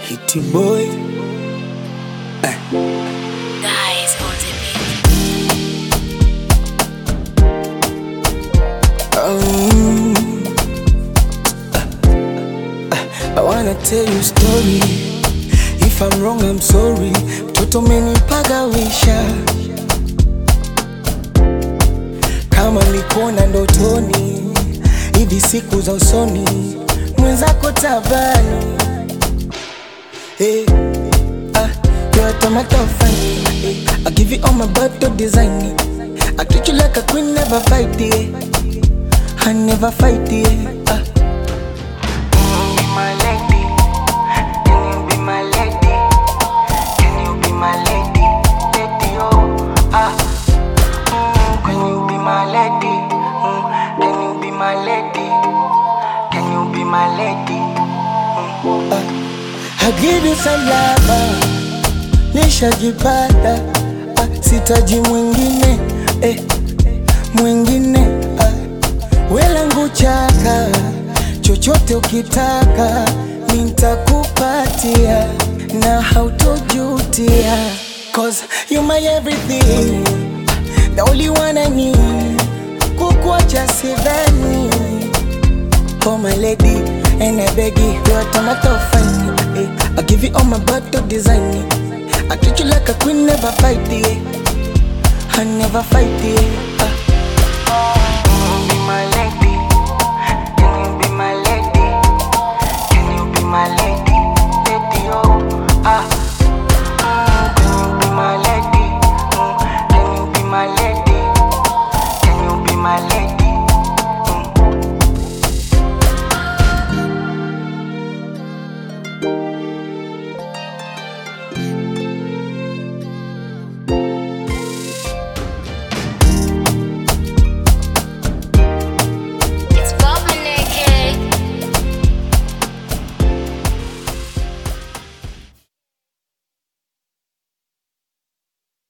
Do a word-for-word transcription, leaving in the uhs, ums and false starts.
Kitty boy. Eh. Guys on the beat. Um, uh, uh, I wanna tell you a story. If I'm wrong, I'm sorry. Mtoto menipagawisha kama nilikuona ndotoni, hivi siku za usoni mwenzako tabani. Hey, ah, you're a tomato funny. Hey, I give you all my bottle design. I treat you like a queen, never fight it. I never fight it. Ah. Can you be my lady? Can you be my lady? Can you be my lady? Lady, oh, ah. Mm, can you be my lady? Mm, can you be my lady? Can you be my lady? Mm, ah. I give you some love, nishajipata, ah, sitaji mwingine, eh, mwingine, ah, welangu chaka, chochote ukitaka, nitakupatia, na hautojutia, cause you my everything, the only one I need, kukuacha sidhani. Oh my lady, and I beg you, you're a tomato fine. Eh, I give you all my bottle design. I treat you like a queen, never fight it. I never fight it. Uh. Can you be my lady?